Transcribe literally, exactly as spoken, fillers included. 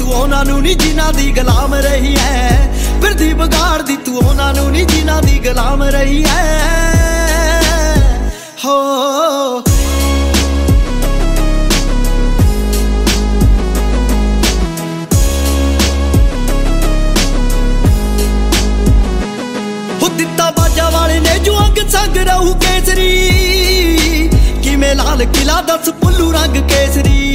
ਤੂੰ ਉਹਨਾਂ ਨੂੰ ਨੀ ਜਿਨ੍ਹਾਂ ਦੀ ਗੁਲਾਮ ਰਹੀ ਹੈ, ਫਿਰਦੀ ਵਿਗਾੜਦੀ ਤੂੰ ਉਹਨਾਂ ਨੂੰ ਨੀ ਜਿਨ੍ਹਾਂ ਦੀ ਗੁਲਾਮ ਰਹੀ ਹੈ ਹੋ। ਹੋ ਦਿੱਤਾ ਬਾਜਾ ਵਾਲੇ ਨੇ ਜੋ ਅੰਗ ਸੰਗ ਰਹੂ ਕੇਸਰੀ, ਕਿਵੇਂ ਲਾਲ ਕਿਲਾ ਦੱਸ ਪੁੱਲੂ ਰੰਗ ਕੇਸਰੀ।